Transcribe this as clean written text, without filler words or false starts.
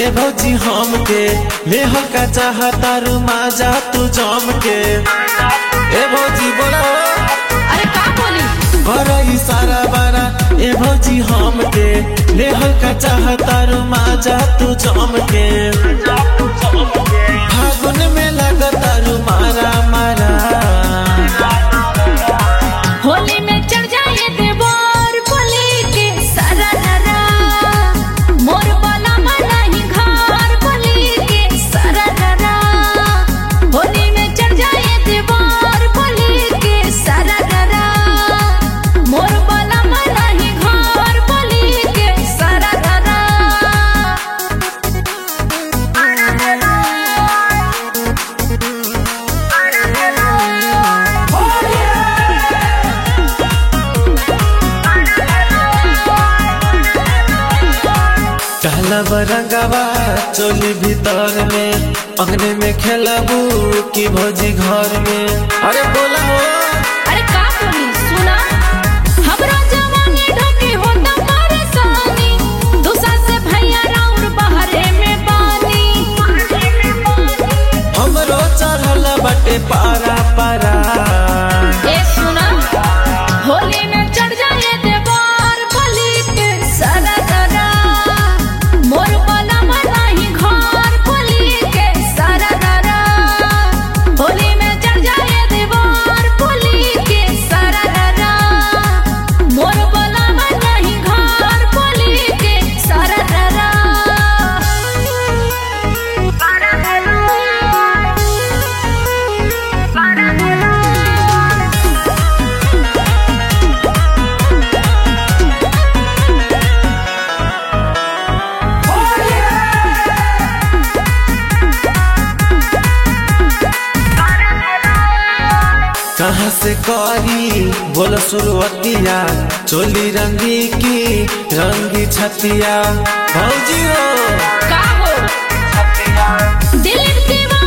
भौजी हम के लेहल का चाहता रुमाजा तू जम के। ए भौजी बोला अरे का बोली बड़ा इशारा बड़ा। ए भौजी हम के लेहल का चाहता रुमाजा तू जम के। फागुन में लगता रुमारा मारा होली में चढ़ जाए देवर बोली के सारा डरा मोर वाला मना ही घर बोली के सारा डरा। होली में चढ़ जाए देवर बोली के सारा डरा मोर वाला मना ही घर बोली के सारा डरा। कहला बरंगवा चोली भीतर में अंगने में खेलबू की भौजी घर में। अरे बोला हो अरे का बोली सुना हमरा जवानी ढोकी होता परेशानी दूसरा से भैया राउर बहरे में पानी। हमरो चढ़ल बटे पारा पारा। ए सुना होली में चढ़ जाए देवर बोली के सारा डरा मोर वाला मना ही घर बोली के सारा डरा। होली में चढ़ जाए देवर बोली के सारा डरा मोर वाला मना ही घर बोली के सारा डरा। कहाँ से करी बोल शुरुआतिया चोली रंगी की रंगी छतिया भौजी हो का हो दिल दीवाना